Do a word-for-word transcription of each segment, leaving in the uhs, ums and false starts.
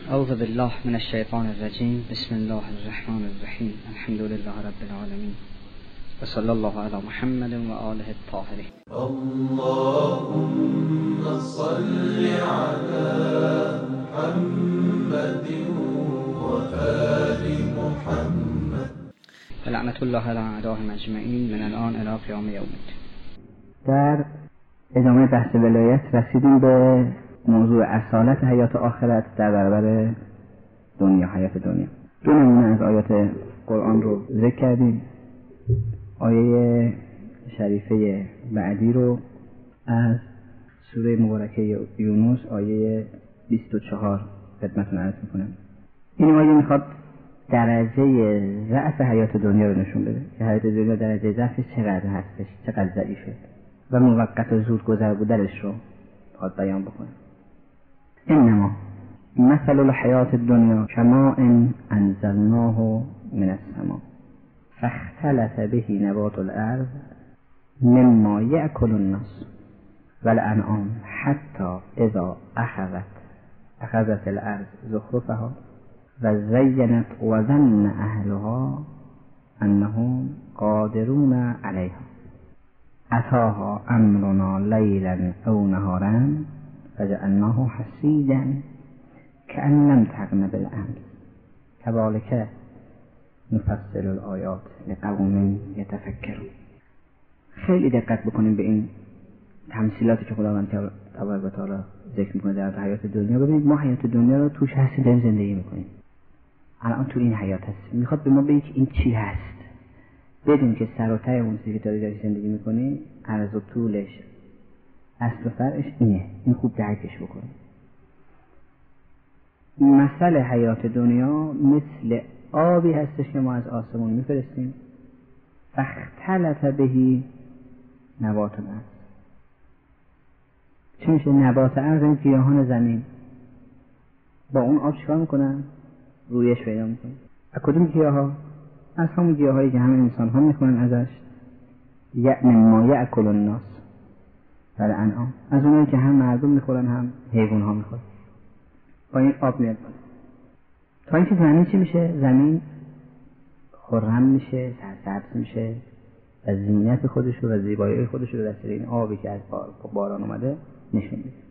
اعوذ بالله من الشیطان الرجیم. بسم الله الرحمن الرحیم. الحمد لله رب العالمین و صلی الله علی محمد و آله الطاهرین. اللهم صل علی محمد و آل محمد. لعنت الله علی اعدائهم اجمعین من الان الی قیام یوم الدین. در ادامه بحث ولایت رسیدیم به موضوع اصالت حیات آخرت در برابر دنیا، حیات دنیا. دو نمونه از آیات قرآن رو ذکر کردیم. آیه شریفه بعدی رو از سوره مبارکه یونس آیه بیست و چهار خدمتتون عرض میکنم. این آیه میخواد درجه ضعف حیات دنیا رو نشون بده که حیات دنیا درجه ضعفش چقدر هستش، چقدر ضعیفه و موقت و زود گذر بودنش رو میخواد بیان بکنه. انما مثل الحیات الدنیا کماء انزلناه من السماء فاختلط به نبات الارض مما یأکل الناس والانعام حتی اذا اخذت اخذت الارض زخرفها و زینت و ظن اهلها انهم قادرون علیها اتاها امرنا لیلا او نهارا فجعلناه حصیدا کأن لم تغن بالامس کذلک نفصل الآیات لقوم یتفکرون. خیلی دقت بکنیم به این تمثیلاتی که خداوند تبارک و تعالی ذکر میکنه در حیات دنیا. ببینید ما حیات دنیا رو توش هستیم، داریم زندگی میکنیم. الان تو این حیات هستیم. میخواد به ما بگه این چی هست، بدون که سر و ته اون چیزی که داری داری زندگی میکنی عرض و طولش اصل و فرعش اینه. این خوب درکش بکنیم. مثل حیات دنیا مثل آبی هستش که ما از آسمون میفرستیم. فاختلط به نبات الارض. چی میشه؟ نبات ارض، این گیاهان زمین با اون آب چیکار میکنن؟ رویش پیدا میکنن. از کدوم گیاها؟ از همون گیاهایی که همه انسان ها میخورن ازش. یعنی ما یأکل الناس والانعام، از اونایی که هم مردم میخورن هم حیوان ها میخورن. با این آب میاد تا اینکه زمین چی میشه؟ زمین خرم میشه، سرسبز میشه و زینت خودش رو و زیبایی خودش رو در سر این آبی که از باران اومده نشون میده.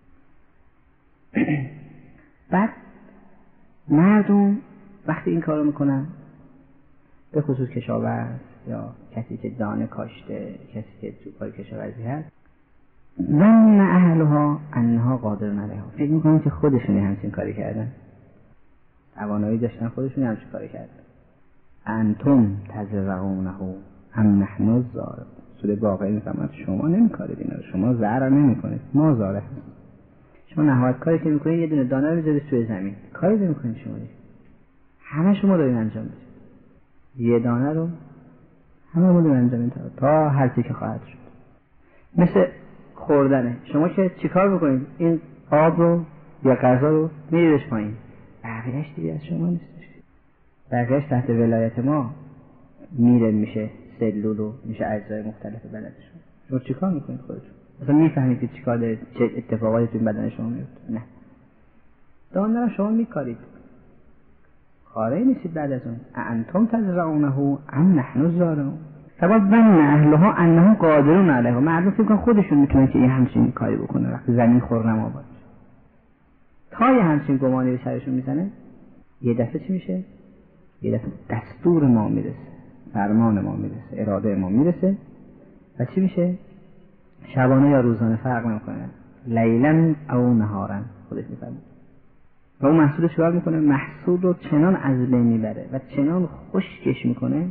بعد مردم وقتی این کارو میکنن، به خصوص کشاورز یا کسی که دانه کاشته، کسی که تو کار کشاورزی هست، ظن اهلها انها قادرون علیها، فکر میکنن که خودشونی همچین کاری کردن، توانایی داشتن خودشونی همچین کاری کردن. انتم تزرعونه ام نحن الزارعون. سوره واقعه میفهمد شما نمیکارید اینا رو، شما زرع نمیکنید، ما زارع هستیم. شما نهایت کاری که میکنید یه دونه دانه رو میذارید توی زمین، کاری نمیکنید شما دیگه. همه شما دارین انجام میدید. یه دانه رو همه ما دارین انجام میدید تا هر چی که خواهد شد. مثل خوردنه. شما که چیکار میکنید؟ این آب رو یا غذا رو میریزش پایین، بقیه‌اش دیگه از شما نیستش. بقیه‌اش تحت ولایت ما میره، میشه سلول و میشه اجزای مختلف بدن شما. شما چیکار میکنید خودتون؟ اصلا میفهمید که چیکار دارید، چه اتفاقاتی تو بدن شما میفته؟ نه. دانه رو شما میکارید، خاره نیستید بعد از اون. انتم تزرعونه ام نحن الزارعون. سبب ظن اهلها انهم قادرون علیها. مردم فکر کنن خودشون میتونن که این همچین کاری بکنه وقتی زمین خرم آباد. تا یه همچین گمانی به سرشون میزنه، یه دفعه چی میشه؟ یه دفعه دستور ما میرسه، فرمان ما میرسه، اراده ما میرسه و چی میشه؟ شبانه یا روزانه فرق نمیکنه، لیلا او نهارا خودش میفهمه. و اون محصول چیکار میکنه؟ محصول رو چنان از بین میبره و چنان خشکش میکنه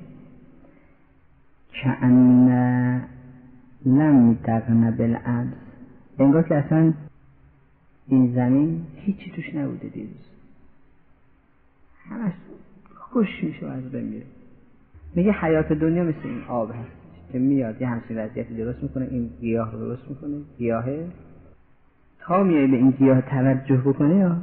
که ان لم تغن بالامس، انگار که اصلا این زمین هیچی توش نبوده دیروز، همش خوش میشه و از بین میره. میگه حیات دنیا مثل این آب هست که میاد یه همچین وضعیتی درست میکنه، این گیاه رو درست میکنه. گیاهه تا میای به این گیاه توجه بکنه یا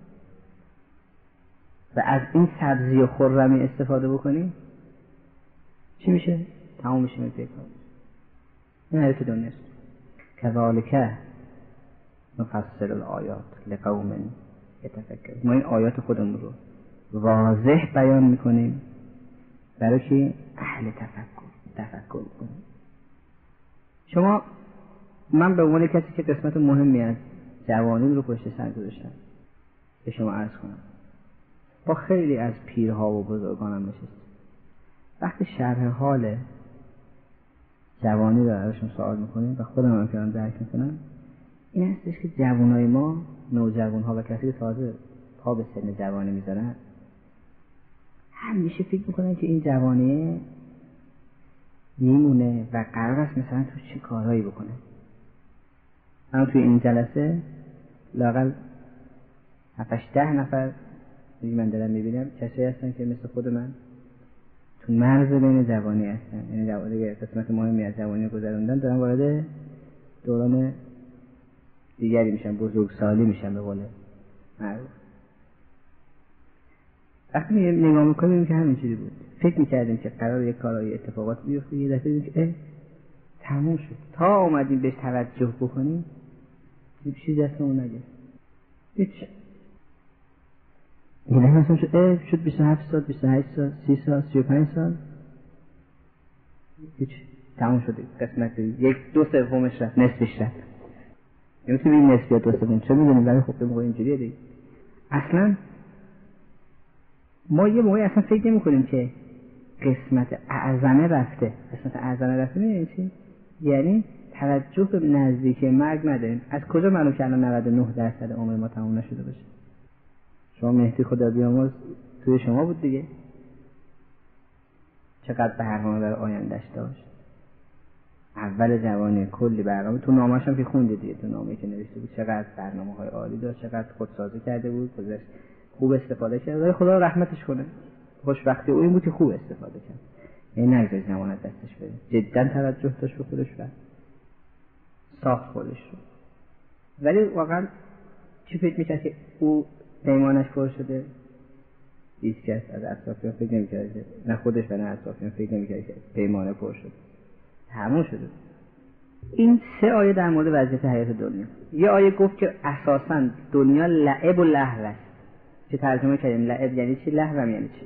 و از این سبزی و خرمی استفاده بکنی، چی میشه؟ تمام میشه می پیکار. این حیات دنیا است. کذالک نفصل الآیات لقوم یتفکر. ما این آیات خودمون رو واضح بیان میکنیم برای که اهل تفکر تفکر کنیم. شما من به عنوان کسی که قسمت مهمی از جوانان رو پشت سر گذاشتم به شما عرض کنم، با خیلی از پیرها و بزرگانم نشستم. وقتی شرح حال جوانی رو ازشون سوال میکنیم و خودم هم که درک میکنم، این هستش که جوانای ما، نوجوانها و کسی که تازه پا به سن جوانی میذارن، همیشه فکر میکنن که این جوانی میمونه و قرار است مثلا تو چه کارهایی بکنه. اما توی این جلسه لااقل هفتش ده نفر من دارم میبینم کسی هستن که مثل خود من تو مرز بین جوانی هستن، یعنی جوانی قسمت مهمی از جوانی گذروندن، دارن وارد دوران دیگری میشن، بزرگسالی میشن به قول معروف. وقتی نگاه میکنیم که همینجوری بود، فکر میکردیم که قرار یک کارهای اتفاقات بیفته، یه دفعه دیدیم که اه تموم شد. تا اومدیم بهش توجه بکنیم یه چیزی دستمون نگرفت، هیچ. یه دفعه مثلا شد اه شد بیست و هفت سال، بیست و هشت سال، سی سال، سی و پنج سال، هیچ، تموم شد. قسمت یک دو سومش رفت، نصفش رفت. نمیتونی این نصف یا دو سوم، چه میدونیم؟ ولی خب به موقع اینجوریه دیگه. اصلا ما یه موقعی اصلا فکر نمی کنیم که قسمت اعظمه رفته. قسمت اعظمه رفته میدونی چی؟ یعنی توجه به نزدیکی مرگ نداریم. از کجا معلوم که الان نود و نه درصد عمر ما تموم نشده باشه؟ شما مهدی خدا بیامرز توی شما بود دیگه، چقدر برنامه برای آیندهش داشت. اول جوانی کلی برنامه، تو نامه‌اش هم که خوندی دیگه، تو نامه‌ای که نوشته بود چقدر برنامه‌های عالی داشت، چقدر خودسازی کرده بود، خودش خوب استفاده کرد. ولی خدا رحمتش کنه، خوشبختی او این بود که خوب استفاده کرد، یعنی نگذاشت زمانت دستش بره، جدا توجه داشت به خودش و ساخت خودش رو. ولی واقعا چی فکر می‌کرد که او پیمانش پر شده؟ هیچ کس از اطرافیان فکر نمی‌کرد، نه خودش و نه اطرافیان فکر نمی‌کرد که پیمانه پر شده. تموم شده. این سه آیه در مورد وضعیت حیات دنیا. یه آیه گفت که اساساً دنیا لعب و لهو است. چه ترجمه کردیم؟ لعب یعنی چی؟ لهو هم یعنی چی؟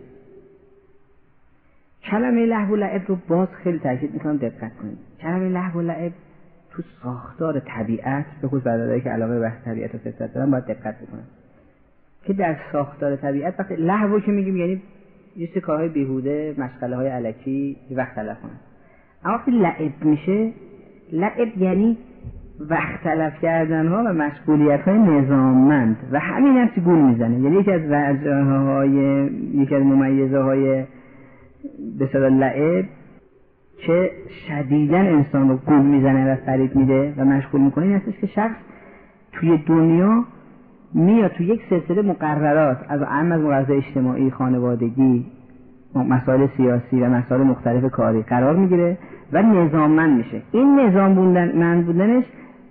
کلمه لهو و لعب رو باز خیلی تاکید می‌کنم دقت کنید. کلمه لهو و لعب تو ساختار طبیعت، به خصوص برادرایی که علاقه به طبیعت و فطرت دارن باید دقت بکنن که در ساختار طبیعت وقتی لهو که میگیم یعنی یه سری کارهای بیهوده، مشغله‌های الکی، وقت تلف کنن. اما وقتی لعب میشه، لعب یعنی وقت تلف کردن ها و مشغولیت های نظاممند و همین هستی گول میزنه. یعنی یکی از وجه های یکی از ممیزه های به اصطلاح لعب که شدیداً انسان رو گول میزنه و فریب میده و مشغول میکنه این هستش که شخص توی دنیا میاد توی یک سلسله مقررات از اهم از مقررات اجتماعی، خانوادگی، مسائل سیاسی و مسائل مختلف کاری قرار میگیره و نظاممند میشه. این نظام بودن بودنش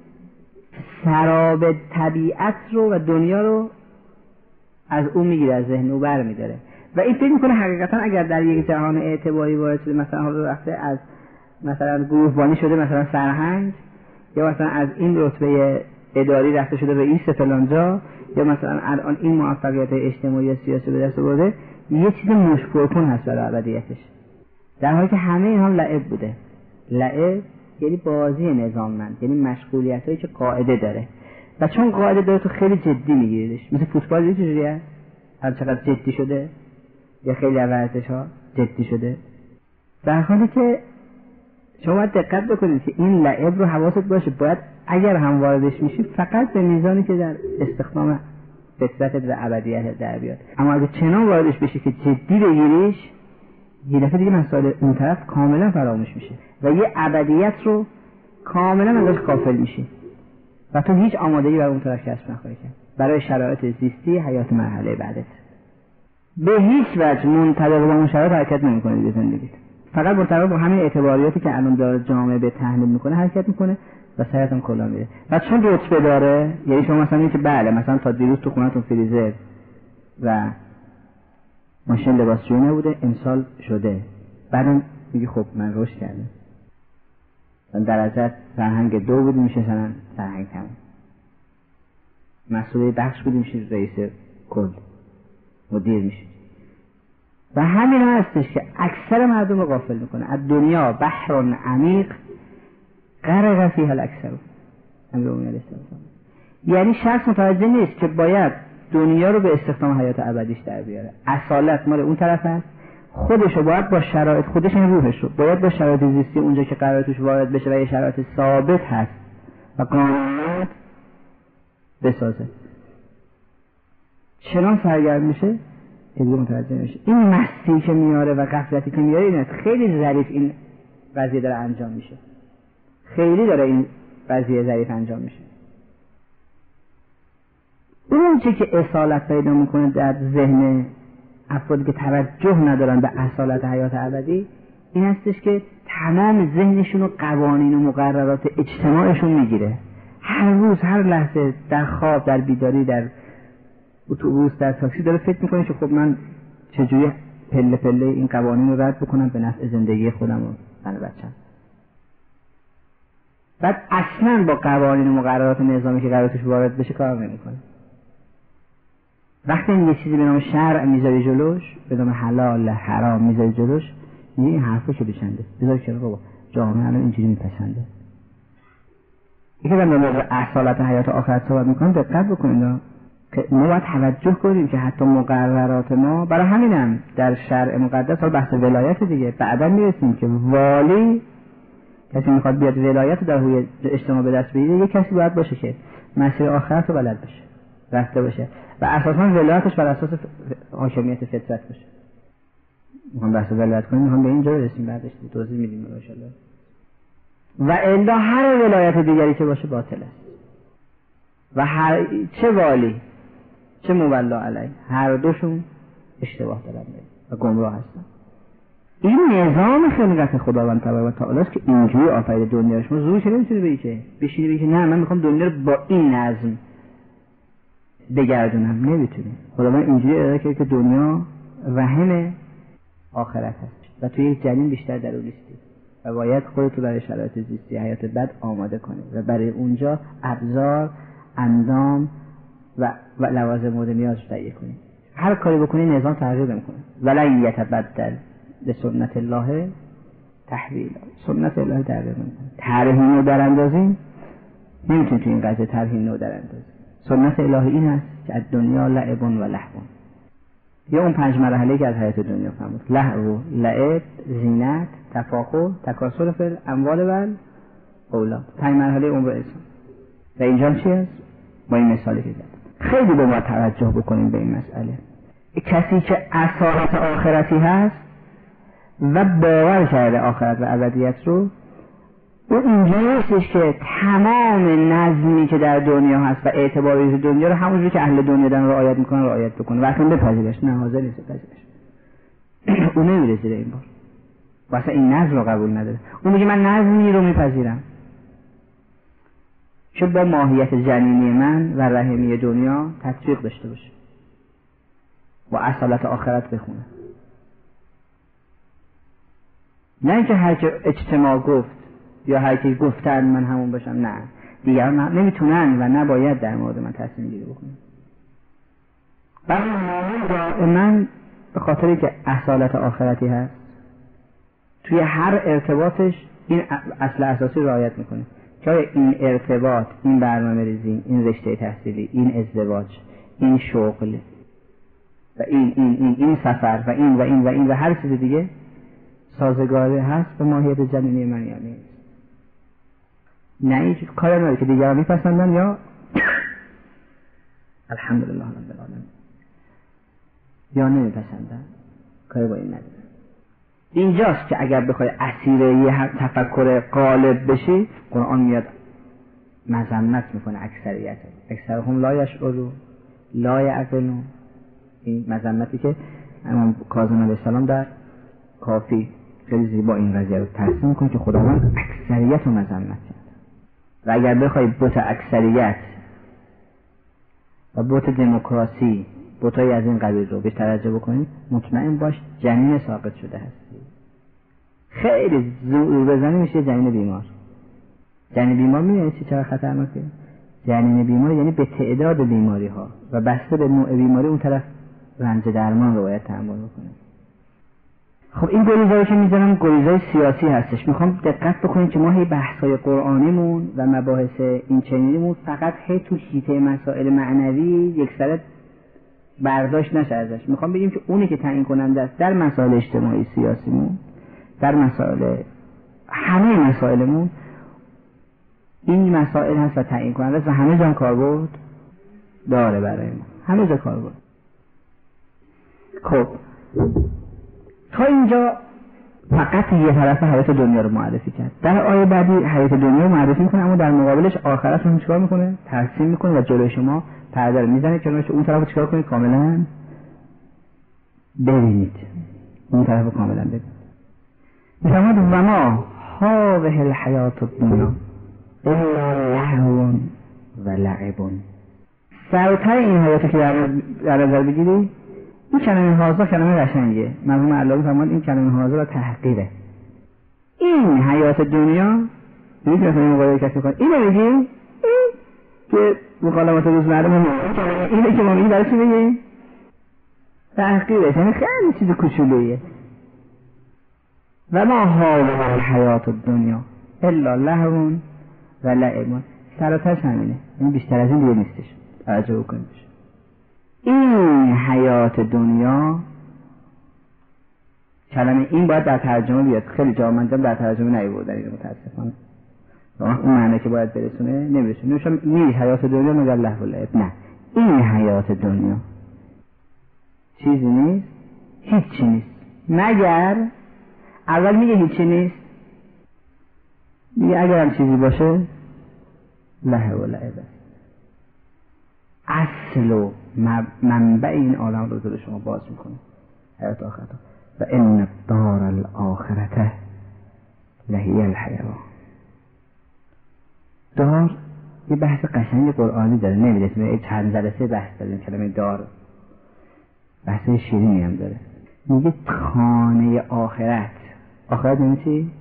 سراب طبیعت رو و دنیا رو از اون میگیره، از ذهن او بر میداره و این فکر میکنه حقیقتا اگر در یک جهان اعتباری وارد شده، مثلا حالا رفته از مثلا گروهبانی شده مثلا سرهنگ، یا مثلا از این رتبه اداری رفته شده رئیس فلانجا، یا مثلا الان این موفقیت اجتماعی و سیاسی به دست آورده، یه چیز مشپرکن هست برای ابدیتش، در حالی که همه اینها لعب بوده. لعب یعنی بازی نظاممند، یعنی مشغولیتایی که قاعده داره و چون قاعده داره تو خیلی جدی میگیریدش. مثل فوتبال یه چجوریه؟ هر چقدر جدی شده یا خیلی از ورزش‌ها جدی شده، در حالی که شما باید دقت بکنید که این لعب رو حواست باشه، باید اگر هم واردش میشی فقط به میزانی که در استخدام فطرتت و ابدیتت در بیاد. اما اگه چنان واردش بشه که جدی بگیریش، یه دفعه دیگه مسائل اون طرف کاملا فراموش میشه و یه ابدیت رو کاملا ازش غافل میشی و تو هیچ آمادگی برای اون طرف کسب نخواهی کرد برای شرایط زیستی حیات مرحله بعدت. به هیچ وجه منطبق با اون شرایط حرکت نمی‌کنی به زندگیت، فقط منطبق با همین اعتباریاتی که الان داره جامعه به تحمیل میکنه حرکت میکنه و سرت هم کلا میره. و چون رتبه داره، یعنی شما مثلا میگی که بله مثلا تا دیروز تو خونه‌تون فریزر و ماشین لباسشویی نبوده، امسال شده، بعدم میگی خب من رشد کردم، من درجت سرهنگ دو بود میشه مثلا سرهنگ تمام. مسئول بخش بودی میشه رئیس کل، مدیر میشه. و همین هستش که اکثر مردم رو غافل میکنه. از دنیا بحر عمیق غرق فیها الاکثر. امروز علیه السلام یعنی شخص متوجه نیست که باید دنیا رو به استخدام حیات ابدیش در بیاره. اصالت مال اون طرف هست، خودش رو باید با شرایط خودش، این روحش رو باید با شرایط زیستی اونجا که قرار توش وارد بشه و یه شرایط ثابت هست و قانونیت بسازه. چنان سرگرم میشه که دیگه متوجه میشه. این مستی که میاره و غفلتی که میاره اینه. خیلی ظریف این قضیه داره انجام میشه. خیلی داره این قضیه ظریف انجام میشه. اون چه که اصالت پیدا میکنه در ذهن افرادی که توجه ندارن به اصالت حیات ابدی، این هستش که تمام ذهنشون و قوانین و مقررات اجتماعشون میگیره. هر روز، هر لحظه، در خواب، در بیداری، در اتوبوس، در تاکسی داره فکر میکنه که خب من چجوری پله پله این قوانین رو رد بکنم به نفع زندگی خودم و زن بچه‌م. بعد اصلا با قوانین و مقررات نظامی که قرار توش وارد بشه کار نمیکنه. وقتی این یه چیزی به نام شرع میذاری جلوش، به نام حلال حرام میذاری جلوش، این حرفا که بشنده بذار که بابا جامعه الان اینجوری میپسنده. یکی که من در اصالت حیات آخرت صحبت میکنم دقت بکنید که ما باید توجه کنیم که حتی مقررات ما، برای همینم در شرع مقدس، حالا بحث ولایت دیگه بعدا میرسیم که والی کسی میخواد بیاد ولایت در حوزه اجتماع به دست بگیره، یک کسی باید باشه که مسیر آخرت رو بلد باشه، رفته باشه و اساساً ولایتش بر اساس حاکمیت فطرت باشه. میخوام بحث ولایت کنیم، میخوام به اینجا برسیم، بعدش توضیح میدیم ان شاء الله. و الا هر ولایت دیگری که باشه باطل است و هر چه والی چه مولا علیه، هر دوشون اشتباه دارن و گمراه هستن. این نظام خلقت خداوند تبارک و تعالی است که اینجوری آفرید دنیاش. ما زورش نمیتونه بگی که بشینی بگی که نه من میخوام دنیا رو با این نظم بگردونم، نمیتونه. خداوند اینجوری اراده کرده که دنیا رحم آخرت هست و توی یک جنین بیشتر در اون نیستی و باید خودتو برای شرایط زیستی حیات بد آماده کنی و برای اونجا ابزار، اندام و, و لوازم مورد نیاز رو تهیه کنی. هر کاری بکنی نظام تغییر نمیکنه. ولن یتبدل لسنت الله تحویلا. سنت الله تغییر نمیکنه. طرح نو در اندازیم نمیتونی تو این قضیه طرح نو در اندازیم. سنت الهی این است که از دنیا لعب و لهو. یا اون پنج مرحله که از حیات دنیا فهمید: لهو، لعب، زینت، تفاخر، تکاثر فی الاموال و الاولاد. پنج مرحله عمر انسان. و اینجا چی است؟ با این مثالی که زدم. خیلی به ما توجه بکنیم به این مسئله. کسی که اصالت آخرتی هست و باور کرده آخرت و ابدیت رو، او اینجا هستش که تمام نظمی که در دنیا هست و اعتباری دنیا رو همونجوری که اهل دنیا دارن رعایت میکنن رعایت بکنه و اصلا بپذیرش. نه، حاضر نیست بپذیرش. اون نمیره زیر این بار و اصلا این نظم رو قبول نداره. اون میگه من نظمی رو میپذیرم که با ماهیت جنینی من و رحمی دنیا تطبیق داشته باشه، با اصالت آخرت بخونه. نه اینکه هر که اجتماع گفت یا هر کی گفتن من همون باشم. نه، دیگران نمیتونن و نباید در مورد من تصمیم گیری بکنن. برای من به خاطری که اصالت آخرتی هست توی هر ارتباطش این اصل اساسی رعایت میکنه که این ارتباط، این برنامه ریزی، این رشته تحصیلی، این ازدواج، این شغل و این این این این سفر و این و این و این و هر چیز دیگه سازگاره هست به ماهیت جنینی من یا نیست. نه این کار نداره که دیگران میپسندن یا الحمدلله رب العالمین یا نمیپسندن، کاری با این نداره. اینجاست که اگر بخوای اسیر یه تفکر غالب بشی، قرآن میاد مذمت میکنه اکثریت. اکثرهم لا یشعرون لا یعقلون. این مذمتی که امام کاظم علیه السلام در کافی خیلی زیبا این قضیه رو ترسیم میکنه که خداوند اکثریت رو مذمت کرد. و اگر بخوای بوت اکثریت و بوت دموکراسی، بوتای از این قبیل رو بهش توجه بکنید، مطمئن باش جنین ساقط شده هستی. خیلی زور بزنی میشه جنین بیمار. جنین بیمار میدونی چی چرا خطرناکه؟ جنین بیماری یعنی به تعداد بیماری ها و بسته به نوع بیماری اون طرف رنج درمان رو باید تحمل بکنه. خب این گریزایی که میزنم گریزای سیاسی هستش. میخوام دقت بکنیم که ما هی بحث‌های قرآنیمون و مباحث این چنینیمون فقط هی تو حیطه مسائل معنوی یکسره برداشت نشه ازش. میخوام بگیم که اونی که تعیین کننده است در مسائل اجتماعی سیاسیمون، در مسائل همه مسائلمون این مسائل هست و تعیین کننده است و همه جا کاربرد داره برای ما، همه جا کاربرد. خب تا اینجا فقط یه طرف حیات دنیا رو معرفی کرد. در آیه بعدی حیات دنیا رو معرفی میکنه، اما در مقابلش آخرت رو چیکار میکنه؟ ترسیم میکنه و جلوی شما پرده رو میزنه که اون طرف رو چیکار کنید؟ کاملا ببینید، اون طرف رو کاملا ببینید. میفرماد و ما هذه الحیات الدنیا الا لهو و لعب. سرتر این حیاتی که در نظر بگیری این کلمه هازا کلمه قشنگه. مرحوم علامه فرمود این کلمه هازا را تحقیره. این حیات دنیا میگه این مقایسه کسی کنه اینو میگی این که مکالمات روزمره اینه که ما میگیم برای چی بگیم تحقیره، یعنی خیلی چیز کوچولویه. و ما هذه الحیات الدنیا الا لهو و لعب. سراتش همینه، این بیشتر از این دیگه نیستش. توجه بکنید این حیات دنیا کلمه این باید در ترجمه بیاد. خیلی جا من در ترجمه نیاوردن اینو متاسفانه. اون معنی که باید برسونه نمیرسونه. نمیشه نیست حیات دنیا مگر لهو و لعب. نه، این حیات دنیا چیزی نیست، هیچی نیست مگر اول میگه هیچی نیست، میگه اگر هم چیزی باشه لهو و لعب است. اصل و منبع این عالم رو دل شما باز میکنه. حیات آخرت و ان الدار الاخرته لهی الحیوان. دار یه بحث قشنگ قرآنی داره، نمیدونم چند جلسه بحث داره کلمه دار، بحث شیرینی هم داره. میگه خانه آخرت. آخرت یعنی چی؟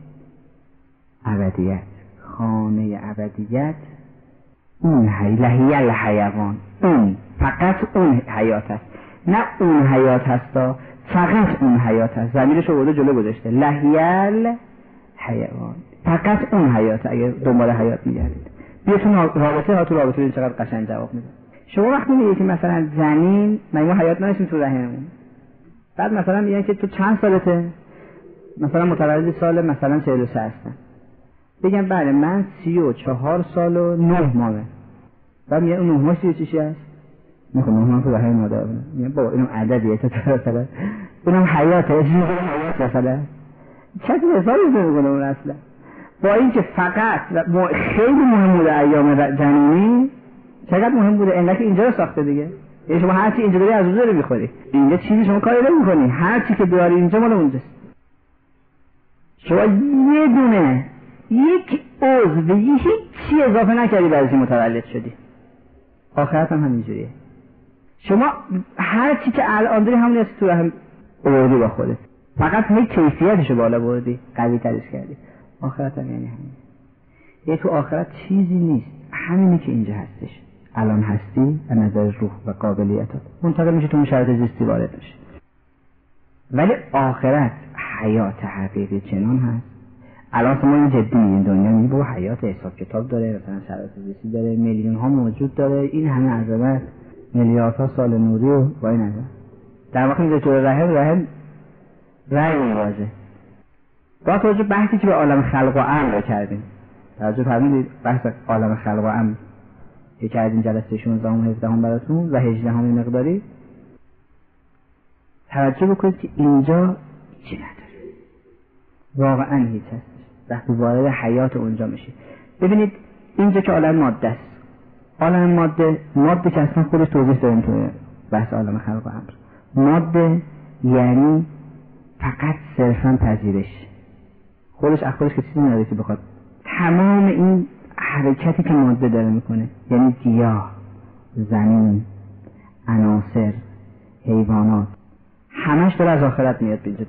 ابدیت. خانه ابدیت اون حی لهی الحیوان، اون فقط اون حیات است، نه اون حیات هستا، فقط اون حیات هست. ضمیرش رو برده جلو گذاشته لهی الحیوان، فقط اون حیات. اگه دنبال حیات میگردید بیاتون رابطه ها تو رابطه این چقدر قشنگ جواب میده. شما وقتی میگید که مثلا زمین ما حیات نشیم تو رحممون، بعد مثلا میگن که تو چند سالته، مثلا متولد سال مثلا چهل و سه هستن، بگم بله من سی و چهار سال و نه ماهه، بعد میگن اون نه ماه سی چیشی هست، میخوام نه ماه تو رحم مادر بودم، میگن بابا اینم عددیه تا مثلا اونم حیاته، اجازه حیات مثلا چطور حسابی نمیکنه اون اصلا. با اینکه فقط خیلی مهم بوده ایام جنینی، چقدر مهم بوده انقدر که اینجا رو ساخته دیگه. یعنی شما هر چی اینجا داری از اونجا رو میخوری، اینجا چیزی شما کاری نمیکنی، هر چی که داری اینجا مال اونجاست. شما یه دونه یک عضو هیچ چی اضافه نکردی برای متولد شدی. آخرت هم همینجوریه. شما هر چی که الان داری همون است تو رحم آوردی با خودت، فقط هی کیفیتشو بالا بردی، قوی ترش کردی. آخرت هم یعنی همین. یه تو آخرت چیزی نیست، همینی که اینجا هستش. الان هستی از نظر روح و قابلیتات منتقل میشه تو اون شرط زیستی وارد میشه. ولی آخرت حیات حقیقی چنان هست. الان شما این جدی این دنیا میگه با حیات حساب کتاب داره، مثلا شرایط زیستی داره، میلیون ها موجود داره، این همه عظمت، میلیاردها سال نوری و با این عظمت. در واقع میگه تو رحم رحم رحم واژه. با توجه بحثی که به عالم خلق و امر کردیم، توجه فرمودید بحث عالم خلق و امر که کردیم جلسه شانزده و هفده براتون و هجده هم مقداری، توجه بکنید که اینجا چی نداره، واقعا هیچ هست. وقتی وارد حیات اونجا میشه، ببینید اینجا که عالم ماده است، عالم ماده ماده که اصلا خودش توضیح داریم توی بحث عالم خلق و امر. ماده یعنی فقط صرفا پذیرش، خودش از خودش که چیزی نداره که بخواد. تمام این حرکتی که ماده داره میکنه، یعنی گیاه، زمین، عناصر، حیوانات، همش داره از آخرت میاد اینجا.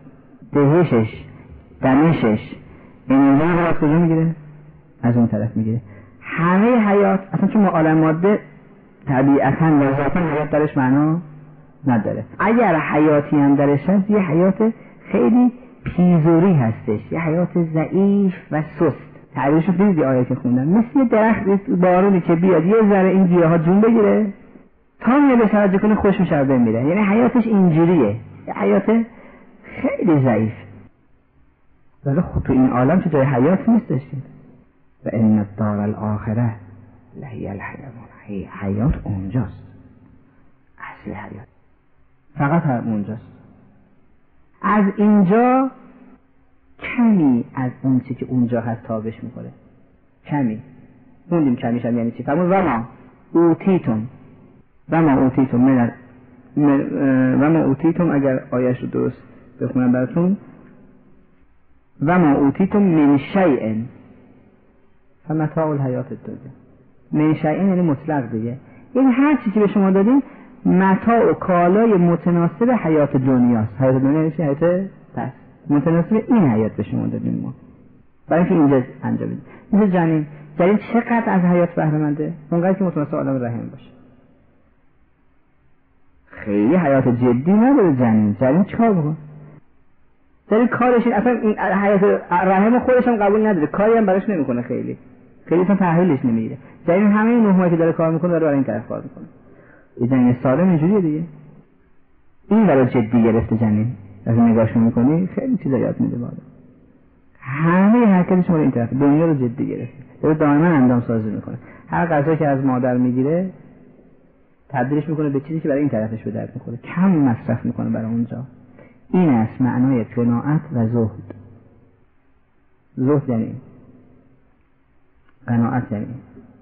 دهشش، دمشش، انرژی رو از کجا میگیره؟ از اون طرف میگیره. همه حیات اصلا چون ما عالم ماده طبیعتاً لازماً حیات درش معنا نداره. اگر حیاتی هم درش هست یه حیات خیلی پیزوری هستش، یه حیات ضعیف و سست. تعبیرش رو دیدی آیه که خوندم، مثل یه درخت بارونی که بیاد یه ذره این گیاها جون بگیره تا میاد به توجه کنه خوش میشه بمیره. یعنی حیاتش اینجوریه، یه حیات خیلی ضعیف. ولی خب تو این عالم چه جای حیات نیستش که. و ان الدار الاخره لهی الحیوان، حیات اونجاست، اصل حیات فقط هم اونجاست. از اینجا کمی از اون چی که اونجا هست تابش میکنه، کمی موندیم. کمیش هم یعنی چی؟ فرمود و ما اوتیتم و ما اوتیتم من و ما اوتیتم، اگر آیش رو درست بخونم براتون، و ما اوتیتم من شیء فمتاع الحیات الدنیا. من شیء یعنی مطلق دیگه، یعنی هر چیزی که به شما دادیم متاع و کالای متناسب حیات دنیاست. حیات دنیا یعنی چی؟ حیات پس متناسب این حیات به شما دادیم ما، برای اینکه اینجا انجام بدیم. مثل جنین، جنین چقدر از حیات بهره منده؟ اونقدر که متناسب عالم رحم باشه. خیلی حیات جدی نداره جنین. جنین چیکار بکنه؟ جنین کارش اصلا این حیات رحم خودش هم قبول نداره، کاری هم براش نمیکنه، خیلی خیلی اصلا تحویلش نمیگیره. جنین همه این نهمایی که داره کار میکنه داره برای این طرف کار میکنه. یه جنین سالم اینجوریه دیگه. این برای جدی گرفته جنین. وقتی نگاهش میکنی خیلی چیزا یاد میده بالا. همه حرکتش مال این طرف، دنیا رو جدی گرفته. داره دائما اندام سازی میکنه. هر غذایی که از مادر میگیره تبدیلش میکنه به چیزی که برای این طرفش به درد میخوره، کم مصرف میکنه برای اونجا. این است معنای قناعت و زهد. زهد یعنی قناعت، یعنی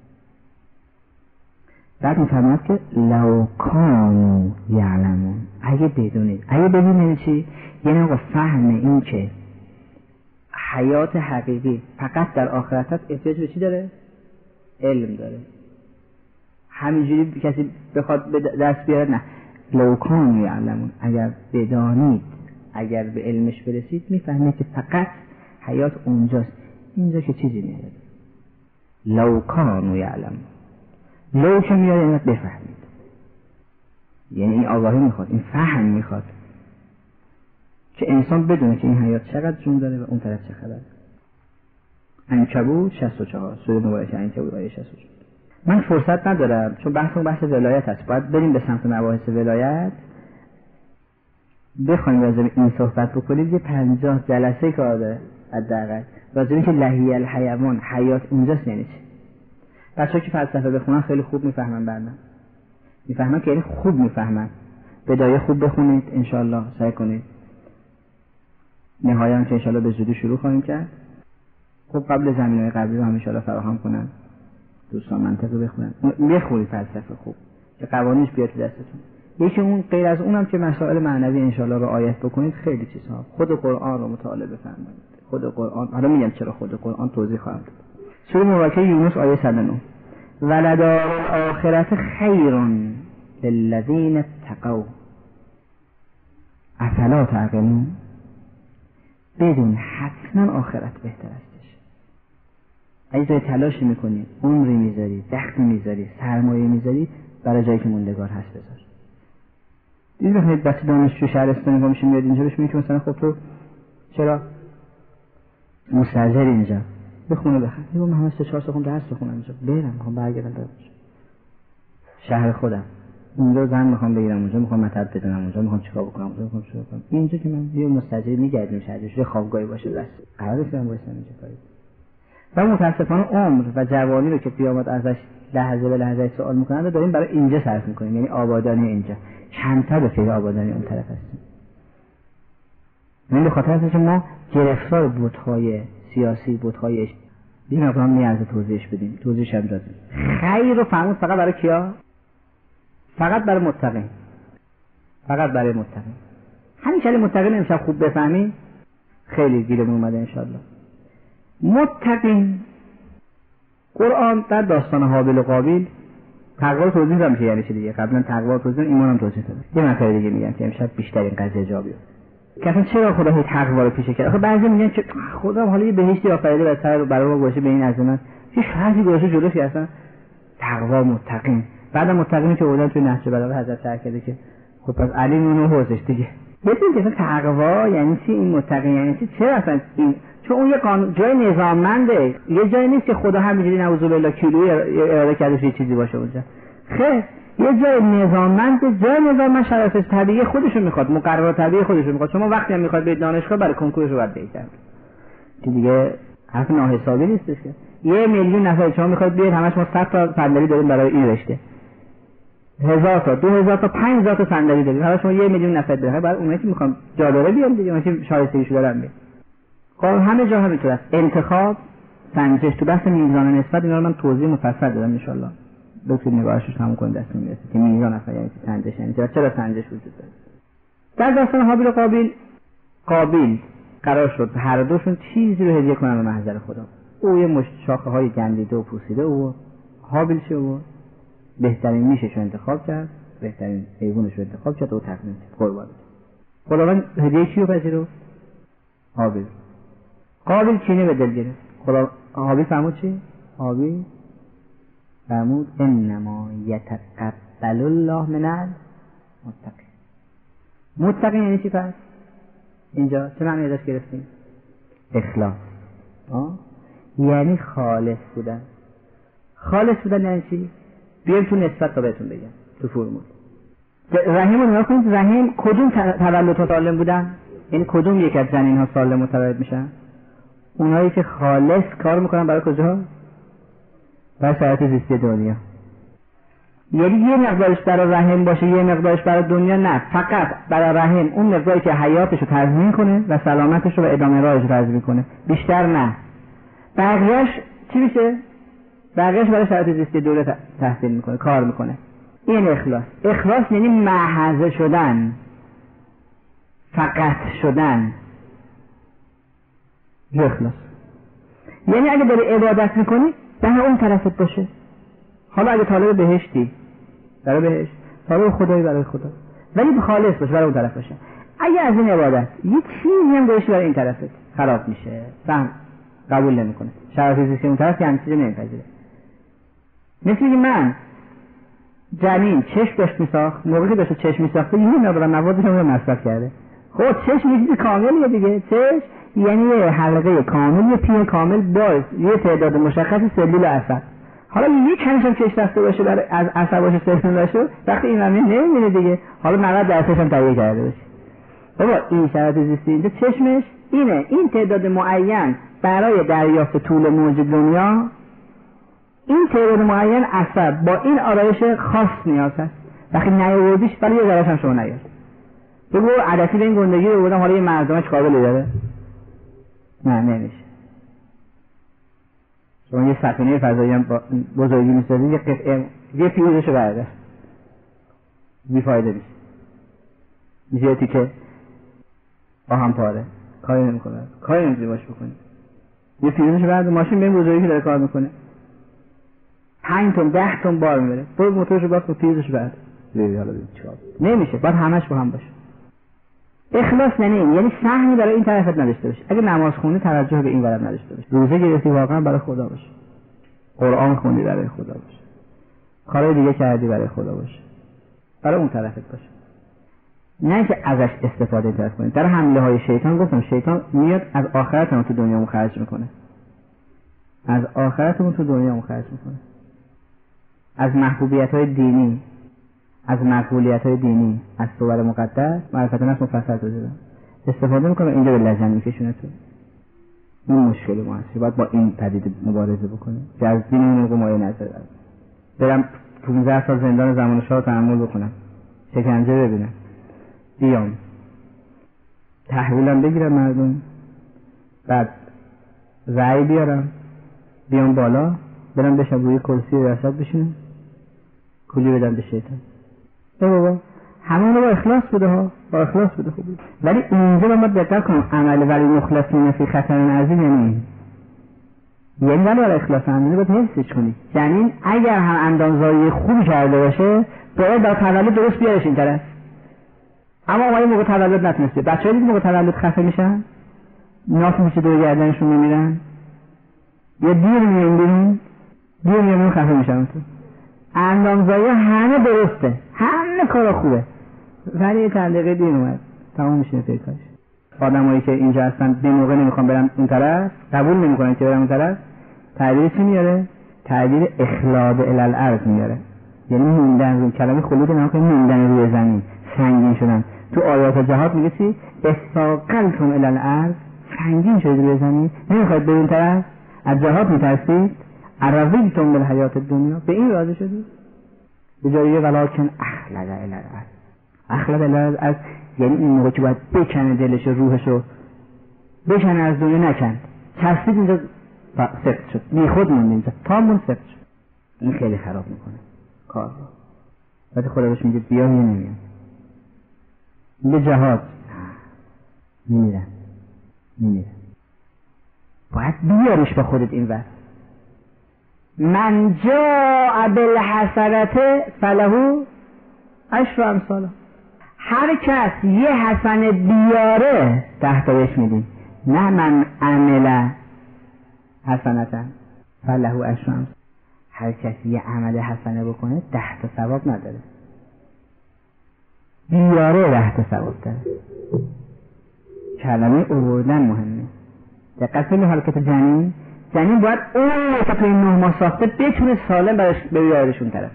بعد میفرماید که لو کانوا یعلمون، اگه بدونید. اگه بدونید چی؟ یعنی آقا فهم این که حیات حقیقی فقط در آخرت هست، احتیاج به چی داره؟ علم داره. همینجوری کسی بخواد به دست بیاره نه. لو کانوا یعلمون، اگر بدانید، اگر به علمش برسید میفهمید که فقط حیات اونجاست، اینجا که چیزی نداره. لو کانوا یعلمون، لو که میاد یعنی بفهمید، یعنی این آگاهی میخواد، این فهم میخواد که انسان بدونه که این حیات چقدر جون داره و اون طرف چه خبره. عنکبوت شصت و چهار، سوره مبارکه عنکبوت آیه شصت و چهار. من فرصت ندارم چون بحثمون بحث ولایت هست، باید بریم به سمت مباحث ولایت. بخوایم راجع به این صحبت بکنیم یه پنجاه جلسه کار داره حداقل، راجع به اینکه لهی الحیوان، حیات اونجاست یعنی چی. بچه‌ها که فلسفه بخونن خیلی خوب میفهمن، بعدا میفهمن که یعنی خوب میفهمن. بدایه خوب بخونید انشالله، سعی کنید. نهایه هم که انشالله به زودی شروع خواهیم کرد. خب قبل زمینه‌های قبلی رو هم انشالله فراهم کنن دوستان، منطقه بخونن، بخونید فلسفه خوب که قوانینش بیاد دستتون. یکی اون غیر از اونم که مسائل معنوی انشالله رو آیت بکنید، خیلی چیزها. خود قرآن رو مطالعه بفرمایید. خود قرآن، حالا میگم چرا خود قرآن توضیح خواهم داد. سوره مبارکه یونس آیه صد و نه، ولدار الاخرة خیر للذین اتقوا افلا تعقلون. بدون حتما آخرت بهتر استش. اگه جای تلاش میکنی، عمری میذاری، دخل میذاری، سرمایه میذاری، برای جایی که موندگار هست بذار. دیدید وقتی بچه دانشجو شهرستانی میشه میاد اینجا بهش میگه مثلا خب تو چرا مستاجری اینجا بخونه بخونه. میگم من همه سه چهار سال درس بخونم اینجا، برم میخوام برگردم به شهر خودم، اونجا زن میخوام بگیرم، اونجا میخوام مطب بزنم، اونجا میخوام چیکار بکنم، اونجا میخوام چیکار کنم. اینجا که من یه مستاجری میگردم شهرش، یه خوابگاهی باشه بس قرار نیست من وایسم اینجا کاری. و متاسفانه عمر و جوانی رو که قیامت ازش لحظه به لحظه سوال میکنن رو داریم برای اینجا صرف میکنیم، یعنی آبادانی اینجا. کمتر به فکر آبادانی اون طرف هستیم. من به خاطر اینکه ما گرفتار بت‌های سیاسی، بت‌های این مقام نیاز توضیحش بدیم، توضیحش هم دادیم. خیر رو فهمون فقط برای کیا؟ فقط برای متقین، فقط برای متقین. همین کلی متقین امشب خوب بفهمیم خیلی گیرمون اومده انشالله. متقین، قرآن در داستان حابیل و قابیل تقوا رو توضیح دادم که یعنی چی دیگه. قبلا تقوا رو توضیح دادم، ایمان هم توضیح دادم. یه مطلب دیگه میگم که امشب بیشتر این قضیه جا بیاد. که اصلا چرا خدا هی تقوا رو پیشه کرد؟ آخه بعضی میگن که خدا حالا یه بهشتی آفریده و سر برای ما باشه به این عظمت، هیچ حرفی گذاشته جلوش که اصلا تقوا متقین. بعد متقینی که بودن توی نهج بلاغه حضرت شرح کرده که خب پس علی اونو حوزش دیگه. ببینید که تقوا یعنی چی، این متقین یعنی چی؟ چرا اصلا این؟ چون اون یه قانون جای نظاممنده، یه جایی نیست که خدا همینجوری نعوذ بالله کیلویی اراده کرده یه چیزی باشه اونجا. خیر یه جای نظاممند، جای نظاممند شرایط طبیعی خودشون میخواد، مقررات طبیعی خودشون میخواد. شما وقتی هم میخواد برید دانشگاه برای کنکورش رو باید برید که دیگه حرف ناحسابی نیستش که یه میلیون نفر شما میخواید بیاید همش ما صد تا صندلی داریم برای این رشته، هزار تا، دو هزار تا، پنج هزار تا صندلی داریم، حالا شما یه میلیون نفر دارید، بعد اونایی که میخوان جا داره بیان دیگه، اونایی که شایستگیشو دارن بیان. خب همه جا همینطور است. انتخاب، سنجش، تو بحث میزان نسبت اینا رو من توضیح مفصل دادم ان شاء الله. دکتر نگاهش رو تموم کنید دست میرسه که میزان اصلا یعنی سنجش یعنی چرا سنجش وجود داره. در داستان حابیل و قابیل، قابیل قرار شد هر دوشون چیزی رو هدیه کنن به محضر خدا. او یه مشت شاخه های گندیده و پوسیده او حابیل شد و بهترین میشش رو انتخاب کرد، بهترین حیوانش رو انتخاب کرد و تقدیم کرد قربان. خداوند هدیه کیو پذیرفت؟ حابیل. قابیل کینه به دل گرفت. خدا حابیل فرمود چی؟ حابیل فرمود انما یتقبل الله من المتقین. متقین یعنی چی پس؟ اینجا چه معنی ازش گرفتیم؟ اخلاص. آه؟ یعنی خالص بودن. خالص بودن یعنی چی؟ بیایم تو نسبت تا بهتون بگم تو فرمول. رحیم رو نگاه کنید، رحیم کدوم تولدها سالم بودن؟ یعنی کدوم یک از جنین ها سالم متولد میشن؟ اونایی که خالص کار میکنن برای کجا؟ برای شرایط زیستی دنیا. یعنی یه مقدارش برای رحم باشه یه مقدارش برای دنیا نه، فقط برای رحم اون مقداری که حیاتش رو تضمین کنه و سلامتش رو و ادامه راهش رو تضمین کنه، بیشتر نه. بقیه‌اش چی میشه؟ بقیه‌اش برای شرایط زیستی دنیا تحصیل میکنه، کار میکنه. این اخلاص. اخلاص یعنی محض شدن، فقط شدن. یه اخلاص یعنی اگه داری عبادت میکنی به اون طرفت باشه. حالا اگه طالب بهشتی برای بهشت، طالب خدایی برای خدا، ولی خالص باشه برای اون طرف باشه. اگه از این عبادت یه چیزی هم گوشی برای این طرفت خراب میشه، فهم قبول نمیکنه، شرایط زیستی اون طرف که همین چیزی نمیپذیره. مثل که من جنین چشم داشت میساخت، موقعی داشت چشم میساخته یه مقدار موادش رو مصرف کرده. خب چشم یه چیز کاملیه دیگه. چشم یعنی یه حلقه کامل، یه پی کامل با یه تعداد مشخص سلول عصب. حالا یه کمش هم چشم دسته باشه برای از عصباش سلول باشه، وقتی این همین نمیبینه دیگه، حالا نود درصدش هم تهیه کرده باشه. بابا این شرایط زیستی اینجا چشمش اینه، این تعداد معین برای دریافت طول موج دنیا، این تعداد معین عصب با این آرایش خاص نیاز هست. وقتی نیاوردیش برای یه ذره‌اش هم شما نیاز. بگو عدسی به این گندگی رو بودم، حالا یه مردمش قابلی داره؟ نه نمیشه. شما یه سفینه فضایی هم بزرگی میسازی، یه قطعه یه فیوزشو برده بیفایده میشه، میشه یه تیکه آهم پاره، کاری نمیکنه، کاری نمیتونی باش بکنی. یه فیوزشو برده، ماشین به این بزرگی داره کار میکنه، پنج تن ده تن بار میبره، برو موتورشو باز کن فیوزشو برده، ببین حالا ببین چیکار نمیشه. باید همش با هم باشه. اخلاص یعنی این، یعنی سهمی برای این طرفت نداشته باشه. اگه نماز خوندی توجه به این ورم نداشته باشه، روزه گرفتی واقعا برای خدا باشه، قرآن خوندی برای خدا باشه، کارهای دیگه کردی برای خدا باشه، برای اون طرفت باشه، نه اینکه ازش استفاده طرف کنی. در حمله های شیطان گفتم شیطان میاد از آخرتمون تو دنیامون خرج میکنه، از آخرتمون تو دنیامون خرج میکنه، از محبوبیت های دینی، از مقبولیت های دینی، از صور مقدس معرفت نفس مفصل توضیح دادم، استفاده میکنه، اینجا به لجن میکشونه تو. این مشکل ما هست، باید با این پدیده مبارزه بکنیم که از دین اون موقع مایه نظر برم پونزده سال زندان زمان شاه رو تحمل بکنم، شکنجه ببینم، بیام تحویلم بگیرم مردم، بعد رأی بیارم، بیام بالا، برم بشم روی کرسی ریاست بشینم، کلی بدم به شیطان. ای بابا همه رو با اخلاص بوده ها، با اخلاص بوده خوبی. ولی اینجا ما دقت کنیم، عمل ولی مخلصین فی خطر عظیم یعنی یعنی ولی برای اخلاص عملی باید حفظش کنی. یعنی اگر هم اندامزایی خوب کرده باشه باید در تولد درست بیارش این طرف. اما اما این موقع تولد نتونسته، بچه ها دید موقع تولد خفه میشن، ناف میشه دور گردنشون میمیرن، یه دیر میون بیرون، دیر میون خفه میشم تو اندامزایی همه درسته، همه کارا خوبه، ولی یه چند دقیقه دیر اومد تمام میشه پیکاش. آدمایی که اینجا هستن به موقع نمیخوان برن اون طرف، قبول نمیکنن که برن اون طرف، تعبیر چی میاره؟ تعبیر اخلاد الالارض میاره، یعنی موندن روی کلمه خلود نام کنید، موندن روی زمین، سنگین شدن. تو آیات جهاد میگه چی؟ استاقلتم الالارض، سنگین شدید روی زمین، نمیخواید برین طرف، از جهاد میترسید، ارویتم بالحیات الدنیا، به این راضی شدید. به جایی ولکن اخلد الالارض، اخلد الالارض یعنی این موقع که باید بکنه دلش و روحشو بکنه از دنیا نکند، چسبید اینجا سفت شد، بی خود موند اینجا تا موند سفت شد. این خیلی خراب میکنه کار رو. بعد خدا بهش میگه بیا، میگه نمیام. به جهاد نمیرن نمیرن باید بیارش با خودت این وقت. من جاء بالحسنة فله عشر امثالها، هر کس یه حسنه بیاره ده تا بهش میدیم، نه من عمل حسنة فله عشر امثالها، هر کسی یه عمل حسنه بکنه ده تا ثواب نداره، بیاره ده تا ثواب داره. کلمه آوردن مهمه. دقت کنید حرکت جنین، جنین باید اون که تو این نه ماه ساخته بتونه سالم براش بیاردشون طرف،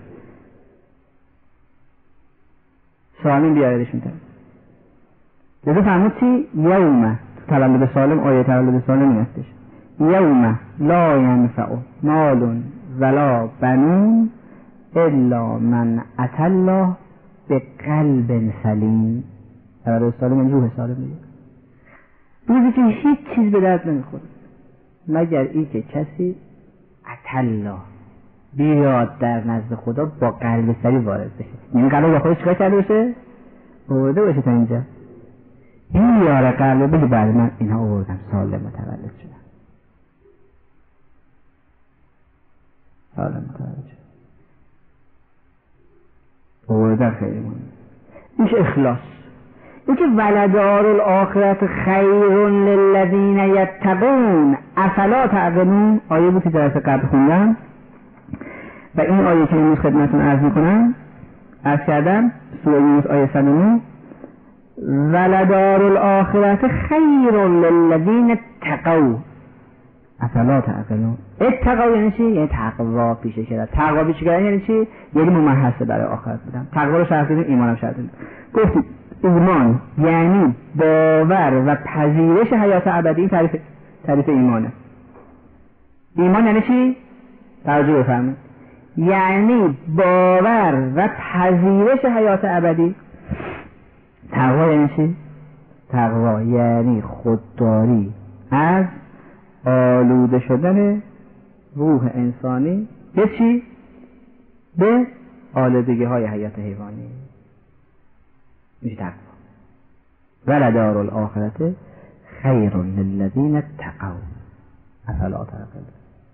سالم بیاردشون طرف. لذا فرمود چی؟ یوم تولد سالم، آیه تولد سالم این هستش، یوم لا ینفع مال ولا بنون الا من اتى الله بقلب سلیم. تولد سالم این روح سالم میگه. روزی که هیچ چیز به درد نمیخوره مگر این که کسی اتى الله بیاد در نزد خدا با قلب سلیم وارد بشه. یعنی قلب با خودش چیکار کرده باشه؟ آورده باشه تا اینجا، این یاره قلب بگه بعد من اینها آوردم سالم متولد شدم، سالم متولد شدم آوردن. خیلی مهم اینش اخلاص. این که ولدار الاخرت خیر للذین یتقون افلا تعقلون، آیه بود که درس قبل خوندم و این آیه که امروز خدمتتون عرض میکنم عرض کردم سوره یونس آیه صد و نه، ولدار الاخرت خیر للذین اتقوا افلا تعقلون. اتقوا یعنی چی؟ یعنی تقوا پیشه کردن. تقوا پیشه کردن یعنی چی؟ یعنی ممحصه برای آخرت بودن. تقوا رو شرط دیدیم، ایمان هم شرط دیدیم. گفتیم ایمان یعنی باور و پذیرش حیات ابدی. این تعریف تعریف ایمانه. ایمان یعنی چی؟ توجه بفرمایید. یعنی باور و پذیرش حیات ابدی. تقوا یعنی چی؟ تقوا یعنی خودداری از آلوده شدن روح انسانی به چی؟ به آلودگی های حیات حیوانی. میشه تقوا. ولدار الاخرت خیر للذین اتقوا افلا تعقلون.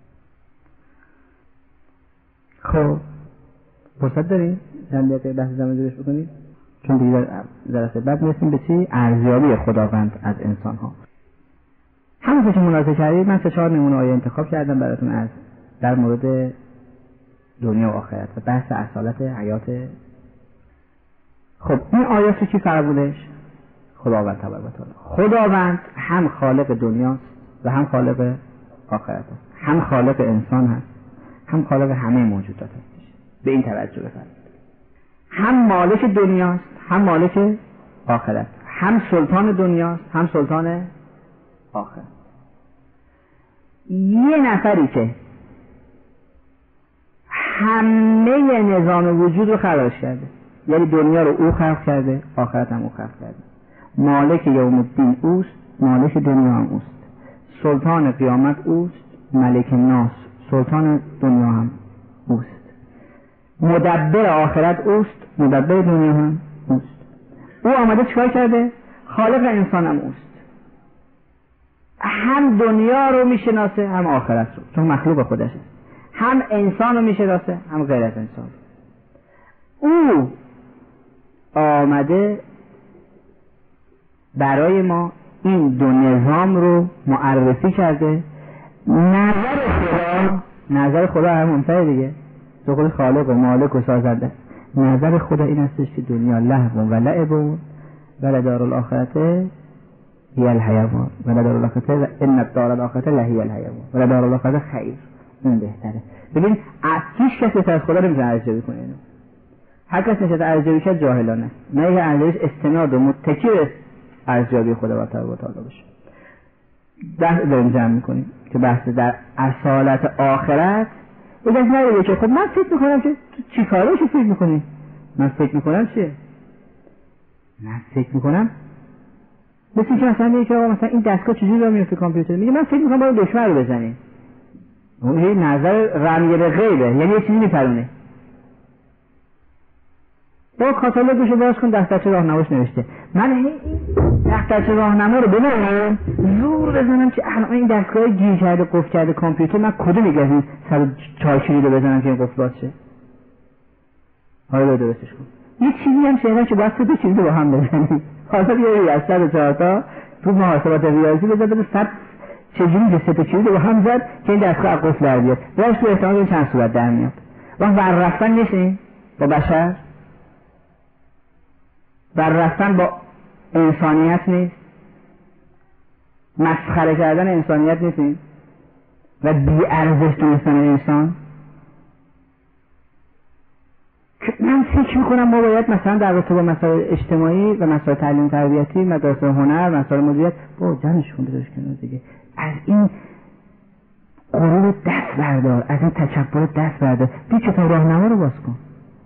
خب فرصت داریم چند دقیقه بحث زمان جورش بکنید، چون دیگه جلسه بعد میرسیم به چی؟ ارزیابی خداوند از انسان ها. همون که ملاحظه کردید من سه چهار نمونه آیه انتخاب کردم براتون از در مورد دنیا و آخرت و بحث اصالت حیات. خب این آیات رو کی فرمودش؟ خداوند تبارک و تعالی. خداوند هم خالق دنیاست و هم خالق آخرت است، هم خالق انسان هست، هم خالق همه موجودات هستش. به این توجه بفرمایید. هم مالک دنیاست، هم مالک آخرت، هم سلطان دنیاست، هم سلطان آخرت. یه نفری که همه نظام وجود رو خلقش کرده، یعنی دنیا رو او خلق کرده، آخرت هم او خلق کرده. مالک یوم الدین اوست، مالک دنیا هم اوست. سلطان قیامت اوست، ملک ناس، سلطان دنیا هم اوست. مدبر آخرت اوست، مدبر دنیا هم اوست. او آمده چیکار کرده؟ خالق انسان هم اوست. هم دنیا رو میشناسه هم آخرت رو، چون مخلوق خودش است. هم انسان رو میشناسه هم غیر از انسان. او آمده برای ما این دو نظام رو معرفی کرده نظر خدا، نظر خدا هم ممتعه دیگه، تو خود خالق و مالک و سازنده. نظر خدا این هستش که دنیا لهو و لعب و لدار الاخرته هی الحیوان و لدار الاخرته و ان الدار الاخرته لهی الحیوان و لدار الاخرته خیر. این بهتره. ببین هیچ کسی از خدا نمیتونه ارزیابی کنه اینو. هر کس نشد ارزیابی کرد جاهلانه. نه یه ارزیابیش استناد و متکی به ارزیابی خدا و تعالی باشه. ده داریم جمع میکنیم که بحث در اصالت آخرت یک از نریده که خب من فکر میکنم که تو چی کاره چی فکر میکنی؟ من فکر میکنم چیه؟ من فکر میکنم مثل که مثلا میگه که مثلا این دستگاه چجوری را میفته کامپیوتر، میگه من فکر میکنم باید دشمن رو بزنی. اون یه نظر رمیه به غیبه، یعنی یه چیزی میپرونه. با کاتالوگشو باز کن، دفترچه راهنماش نوشته. من این دفترچه راهنما رو ببینم زور بزنم که الان این دستگاه گیر کرده قفل کرده کامپیوتر، من کدوم یک از این صد و چهار کلید رو بزنم که این قفل باز شه؟ حالا درستش کن. یه چیزی هم شنیدم که باید دو کلید رو با هم بزنیم. حالا بیا از صد و چهار تا تو محاسبات ریاضی بذار بده صد چجوری که سه تا کلید رو با هم زد که این دستگاه قفل در بیاد. راست تو احتمال این چند صورت در میاد. وقت ور رفتن نیستیم با بشر، ور رفتن با انسانیت نیست، مسخره کردن انسانیت نیست و بی ارزش دونستن انسان. من فکر میکنم ما باید مثلا در رابطه با مسائل اجتماعی و مسائل تعلیم تربیتی، مدرسه هنر، مسائل مدیریت با جمعش کن بذارش کنار دیگه. از این غرور دست بردار، از این تکبر دست بردار، بی کتاب راهنما رو باز کن.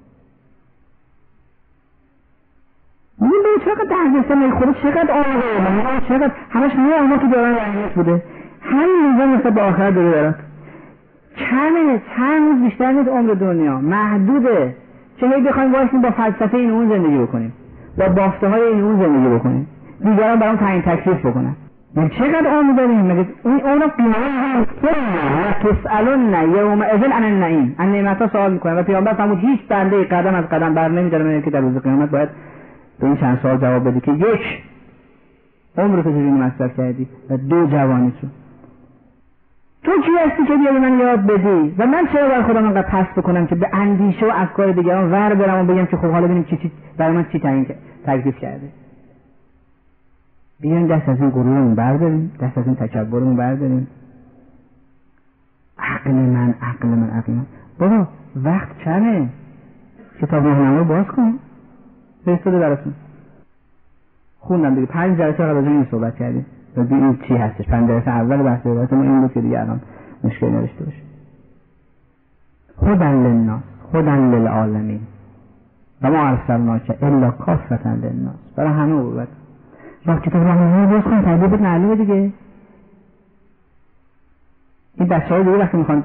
این به چقدر درگستان میخوره، چقدر آمده چقدر همش نه اما که دارن رنگیت بوده، همین نظام مثل با آخر داره دارد کمه، چند روز بیشتر نیست عمر دنیا، محدوده که هی بخوایم وایسیم با فلسفه این اون زندگی بکنیم، با بافته های این اون زندگی بکنیم، دیگران برام تعیین تکلیف بکنن. من چقدر عمر داریم؟ مگه اون اونو قیامت تسالون یومئذ عن النعیم، عن نعمت‌ها سوال میکنن و پیامبر فرمود هیچ بنده قدم از قدم بر نمی‌داره که در روز قیامت باید به این چند سوال جواب بدی که یک عمر تو چجوری مصرف کردی و دو جوانی تو تو کی هستی که بیای من یاد بدی و من چرا بر خودم انقدر پس بکنم که به اندیشه و افکار دیگران ور برم و بگم که خب حالا ببینیم چی چی برای من چی تعیین تکلیف کرده. بیاین دست از این غرورمون برداریم، دست از این تکبرمون برداریم. عقل من عقل من عقل من بابا وقت کمه، کتاب راهنما باز کن فرستاده براتون. خوندم دیگه پنج جلسه قبل از این صحبت کردیم و ببینید چی هستش. پنج جلسه اول بحث روایت ما این بود که دیگه الان مشکلی نداشته باشه. هدی للناس هدی للعالمین و ما ارسلناک الا کافة للناس، برای همه بود. وقت کتاب راهنما باز کن تدبیر معلومه دیگه. این بچه‌ها دیگه وقتی میخوان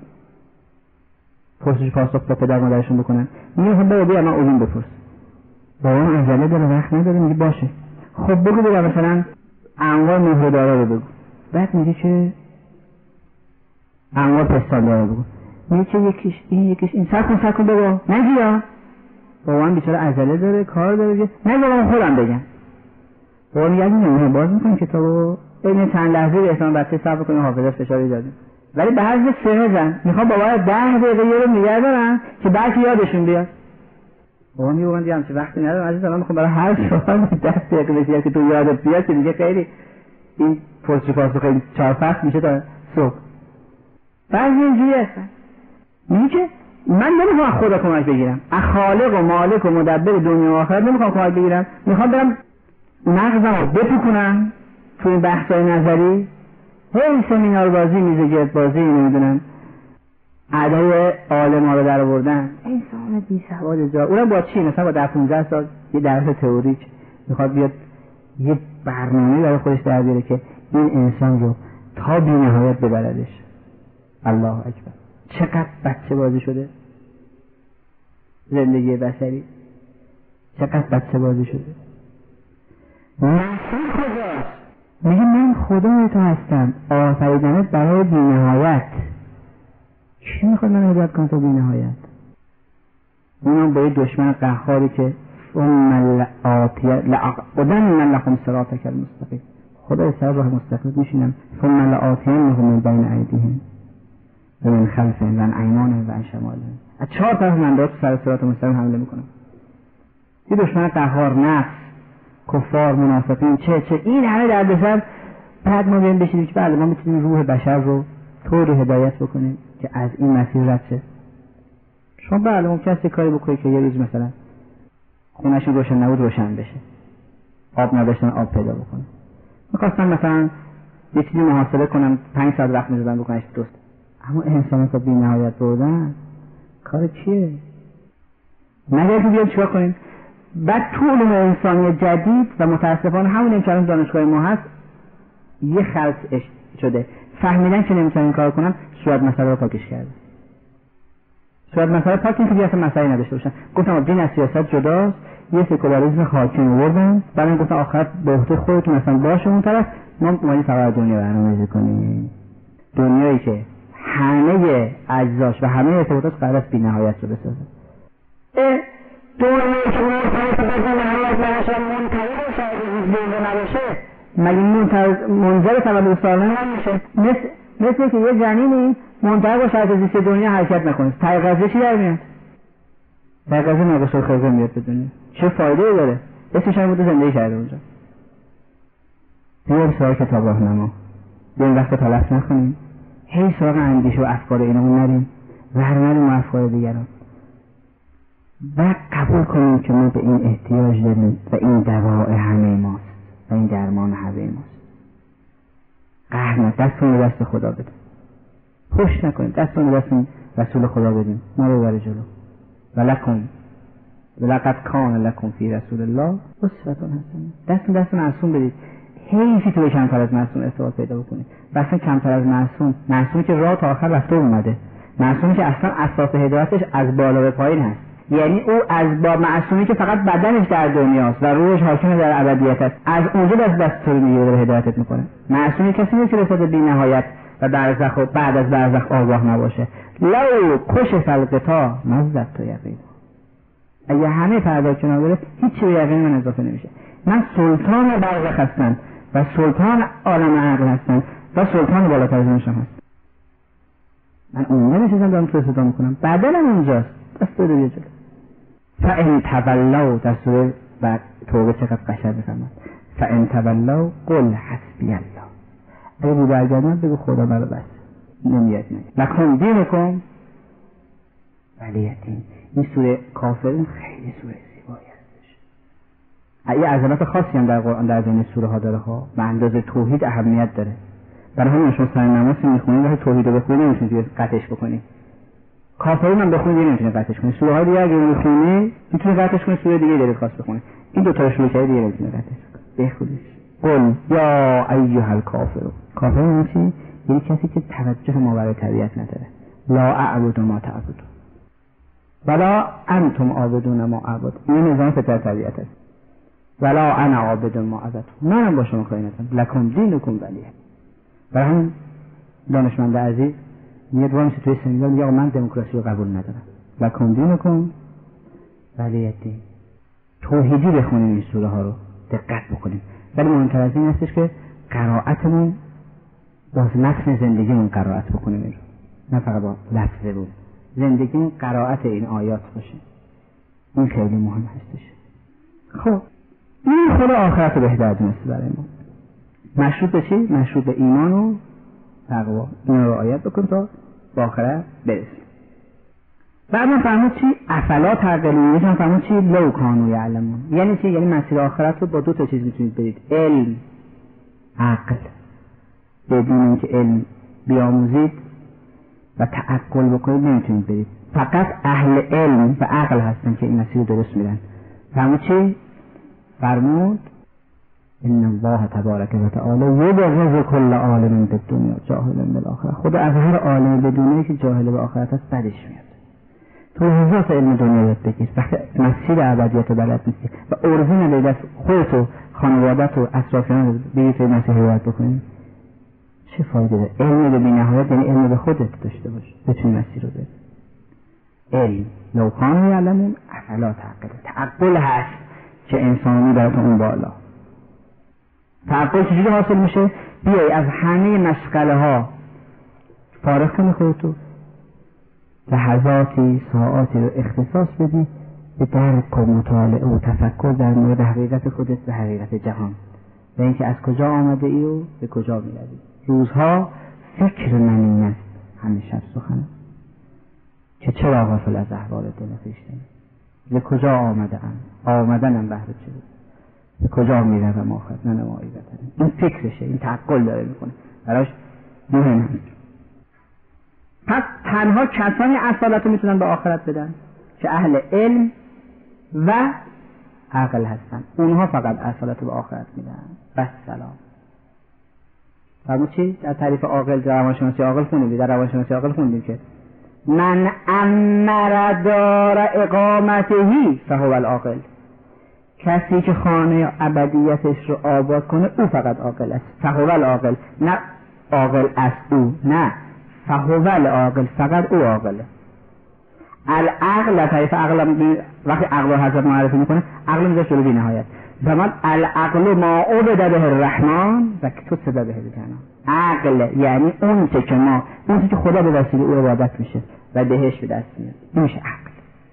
پرسش پاسخ با پدر مادرشون بکنن میگن خب بابا بیا من علوم بپرس. بابا من عجله داره وقت نداره، میگه باشه خب بگو بگو مثلا انواع مهردارا رو بگو. بعد میگه که انواع پستاندارا رو بگو. میگه که یکیش این یکیش این سر کن سر کن بابا نگی ها. بابا من بیچاره عجله داره کار داره میگه نه بابا من خودم بگم. بابا میگه نه باز میکنی کتابو این چند لحظه به احتمال بچه صبر کنه حافظش فشار ایجاد، ولی به حد سه زن میخوام بابا ده دقیقه یه رو نگه دارن که بعد یادشون بیاد. بابا میگه من دیگه همچه وقتی ندارم عزیز، الان میخوام برای هر سوال ده دقیقه بشه که تو یادت بیاد که دیگه خیلی این پرسش پاسخ خیلی چهار فصل میشه تا صبح. بعضی اینجوری هستن میگه که من نمیخوام خدا کمک بگیرم، از خالق و مالک و مدبر دنیا و آخرت نمیخوام کمک بگیرم، میخوام برم مغزم رو بپوکنم تو این بحثای نظری، هی سمینار بازی میزه گرد بازی نمیدونم ادای عالم‌ها رو در آوردن. انسان بی سواد جا اونم با چی؟ مثلا با ده پانزده سال یه درس تئوریک میخواد بیاد یه برنامه برای خودش در بیاره که این انسان رو تا بی نهایت ببردش. الله اکبر. چقدر بچه بازی شده زندگی بشری، چقدر بچه بازی شده. نفسم کجاست؟ میگه من خدای تو هستم، آفریدنت برای بی نهایت. کی میخواد من هدایت کنه تا بی نهایت؟ اونم با یه دشمن قهاری که ثم لآتین لأقعدن لهم صراطک المستقیم. خدا سر راه مستقیم میشینم ثم لآتینهم من بین ایدیهم و من خلفهم و عن ایمانهم و عن شمائلهم. از چهار طرف من داد سر صراط مستقیم حمله میکنم. این دشمن قهار، نفس، کفار، منافقین، چه چه این همه دردسر. بعد ما بیایم بشینیم که بله ما میتونیم روح بشر رو طوری هدایت بکنیم که از این مسیر رد شه. شما بله ممکنه یه کاری بکنید که یه روز مثلا خونه‌شون روشن نبود روشن بشه، آب نداشتن آب پیدا بکنه. میخواستم مثلا یه چیزی محاسبه کنم پنج ساعت وقت می‌ذارم بکنمش درست، اما انسان تا بی نهایت بردن کار چیه؟ مگر که بیان چیکار کنیم؟ بعد تو علوم انسانی جدید و متاسفانه همون که الان دانشگاه ما هست یه خلط شده، فهمیدن که نمیتونن این کار کنن، صورت مسئله رو پاکش کرده. صورت مسئله پاک این که دیگه اصلا مسئله نداشته باشن. گفتم دین از سیاست جداست، یه سکولاریسم حاکم آوردن، بعدن گفتن آخرت به عهده خودتون مثلا باشه اون طرف، ما اومدیم فقط دنیا برنامه‌ریزی کنیم. دنیایی که همه اجزاش و همه ارتباطات قرار است بی‌نهایت رو بسازه. دنیایی که مرتبط به نهایت نشه، منتظر شاید زنده نباشه، مگه منتظر منظر تولد سالم نمیشه؟ مثل مثل که یه جنینی منتظر با شرط زیست دنیا حرکت نکنه. تایقظه چی در میاد؟ تایقظه ناقص الخلقه میاد به دنیا. چه فایده ای داره؟ اسمش هم بوده زندگی کرده اونجا. بیایم سراغ کتاب راهنما، بیایم وقت تلف نکنیم، هی سراغ اندیشه و افکار اینمون نریم، ور نریم و افکار دیگران، و قبول کنیم که ما به این احتیاج داریم و این دواء همه ماست و این درمان همه ماست. قهر دستون رو دست خدا بدیم، پشت نکنیم، دستون رو دست رسول خدا بدیم، ما رو بره جلو. ولکم ولقد کان لکم فی رسول الله اسوة حسنه. دستون دستون معصوم بدید. حیفی تو کمتر از معصوم ارتباط پیدا بکنید. اصلا کمتر از معصوم، معصومی که راه تا آخر رفته اومده، معصومی که اصلا اساس هدایتش از بالا به پایین هست، یعنی او از با معصومی که فقط بدنش در دنیاست و روحش حاکم در ابدیت است، از اونجا دست دست تو رو میگیره و هدایتت میکنه. معصومی کسی نیست که رسالت بی نهایت و برزخ و بعد از برزخ آگاه نباشه. لو کش فلقتا مزد تو یقین. اگه همه پرده کنار بره هیچی به یقین من اضافه نمیشه. من سلطان برزخ هستم و سلطان عالم عقل هستم و سلطان بالاتر از اونشم هست. من اونجا نشستم دارم تو صدا میکنم، بدنم اونجاست، دست رو بیا جلو. فَإِن تَوَلَّوْا در سوره بعد توبه چقدر قشنگ میفرماد. فَإِن تَوَلَّوْا قُلْ حَسْبِیَ اللَّه. اگه بی برگردن بگو خدا برا بس، نمیاد نگه. لکن دینکم ولی دین. این سوره کافرون خیلی سوره زیبایی هستش. یه عظمت خاصی هم در قرآن در بین سوره ها داره ها، به اندازه توحید اهمیت داره. برای همین شما سر نماز میخونید و توحید رو بخونید نمیتونید قطعش بکنید. کافرون هم بخونید دیگه نمیتونید قطعش کنید. سوره های دیگه اگه میخونید میتونید قطعش کنید، سوره دیگه دارید خاص بخونید. این دو تا شروع کرد دیگه نمیتونید قطعش کنید. بخونید. قل یا ایها الکافرون. کافرون چی؟ یعنی کسی که توجه ما برای طبیعت نداره. لا اعبد ما تعبدون ولا انتم عابدون ما اعبد. این نظام فطرت طبیعت است. ولا انا عابد ما عبدتم. منم با شما کاری ندارم. لکم دینکم ولیه. برای همین دانشمند عزیز میاد وامش توی سنگال میگه من دموکراسی رو قبول ندارم. لکم دینکم ولیه دین. توحیدی بخونیم این سوره ها رو، دقت بکنیم. ولی مهمتر از این هستش که قرائتمون با متن زندگیمون قرائت بکنیم این رو. نه فقط با لفظه بود. زندگیمون قرائت این آیات باشه. این خیلی مهم هستش. خب این خود آخرت رو بهتر دونسته برای ما. مشروط به چی؟ مشروط به ایمان و تقوا. این رو رعایت بکن تا با آخرت برسیم. بعد من فهمید چی؟ افلا تعقلون. یکم فهمید چی؟ لو کانوا یعلمون. یعنی چی؟ یعنی مسیر آخرت رو با دو تا چیز میتونید برید. علم، عقل. بدون اینکه علم بیاموزید و تعقل بکنید نمیتونید برید. فقط اهل علم و عقل هستن که این مسیر رو درست میرن. فهمید چی؟ فرمود ان الله تبارک و تعالی یبغض کل عالم بالدنیا جاهل بالآخره. خدا از هر عالم بدونه که جاهل به آخرت است بدش میاد. تو هزار علم دنیا یاد بگیر، وقتی مسیر ابدیت رو بلد نیستی و ارزی نداری دست خودت و خانوادت و اطرافیان بگید توی مسیر هدایت بکنی، چه فایده داره؟ علم به بی‌نهایت یعنی علم به خودت داشته باش بتونی مسیر رو بری. علم لو کانوا یعلمون افلا تعقلون. تعقل هست که انسان میبره تا اون بالا. تعقل چجوری حاصل میشه؟ بیای از همه مشغله ها فارغ کنی خودتو، لحظاتی ساعاتی رو اختصاص بدی به درک و مطالعه و تفکر در مورد حقیقت خودت و حقیقت جهان و اینکه از کجا آمده ای و به کجا میروی. روزها فکر من این است، همه شب سخن که چرا غافل از احوال دل خویشتن، به کجا آمده ام، آمدنم بهر چه بود، به کجا میروم آخر، نه نمایی بتنم. این فکرشه، این تعقل داره میکنه، براش مهم هست. پس تنها کسانی اصالت رو میتونن به آخرت بدن که اهل علم و عقل هستن، اونها فقط اصالت رو به آخرت میدن. بس سلام. فرمود چی؟ در تعریف عاقل در روانشناسی عاقل خوندیم، در روانشناسی عاقل خوندیم که من امر دار اقامتهی فهو العاقل، کسی که خانه ابدیتش رو آباد کنه او فقط عاقل است. فهو العاقل، نه عاقل است او، نه فهو العاقل، فقط او عاقله. العقل تعریف عقل وقتی عقل رو حضرت معرفی میکنه، عقل میذاره جلو بی نهایت. زمان العقل ما عبد به الرحمن و تو صدا به الجنان. عقل یعنی اون چه که ما اون چه که خدا به وسیله او عبادت میشه و بهش به دست میاد، این میشه عقل.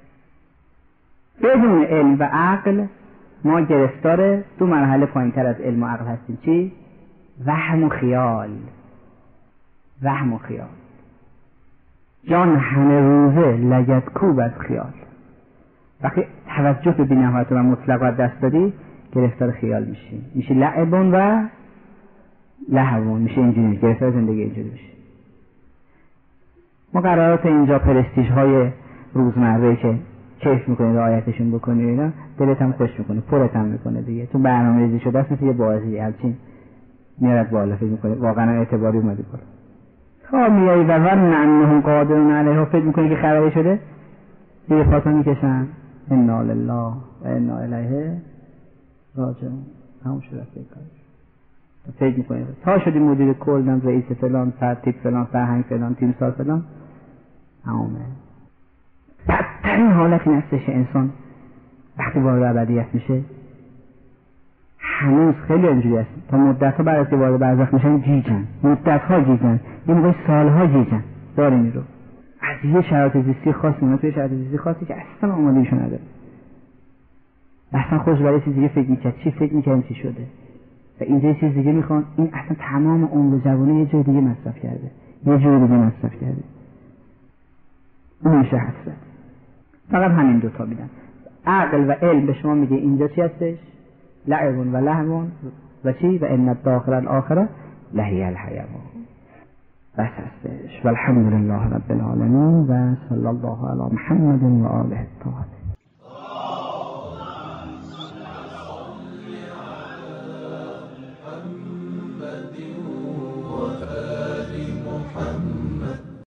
بدون علم و عقل ما گرفتار دو مرحله پایین تر از علم و عقل هستیم. چی؟ وهم و خیال. وهم و خیال. جان همه روزه لگد کوب از خیال. وقتی توجه به بی‌نهایت و مطلق را دست دادی گرفتار خیال میشی، میشه لعبون و لهوون، میشه اینجوری، گرفتار زندگی اینجوری میشه. مقررات اینجا پرستیژ های روزمره که کیف میکنی رعایتشون بکنی اینا دلت هم خوش میکنه، پرت هم میکنه دیگه. تو برنامه ریزی شده است مثل یه بازی، همچین میارد بالا، فکر میکنی واقعا اعتباری اومدی بالا. تا میایی و ظن انهم قادرون علیه، فکر میکنی که خبری شده، یه پاتو میکشن انا لله و انا الیه راجعون، همون شده فکر کنی. فکر میکنی تا شدی مدیر کل، نم رئیس فلان، ترتیب فلان، فرهنگ فلان، تیم ساز فلان، همونه. بدترین حالت این هستش انسان وقتی وارد ابدیت میشه، هنوز خیلی اینجوری هست، تا مدت ها بعد از که وارد برزخ میشن گیجن، مدت ها گیجن، یه موقع سال ها گیجن، داریم این رو از یه شرایط زیستی خاص میمونه توی شرایط زیستی خاصی که اصلا آمادگیشو نداره، اصلا خوش برای چیز دیگه فکر میکرد، چی فکر میکرد چی شده و اینجا یه چیز دیگه میخوان. این اصلا تمام عمر جوانی یه جای دیگه مصرف کرده، یه جای دیگه مصرف کرده. اون میشه حسرت. فقط همین دوتا میدن. عقل و علم به شما میگه اینجا چی هستش؟ لعبون و لهوون و چی؟ و ان الداخل الاخره لهی الحیوان. بس هستش. والحمد لله رب العالمین و صلی الله علی محمد و آله الطاهرین.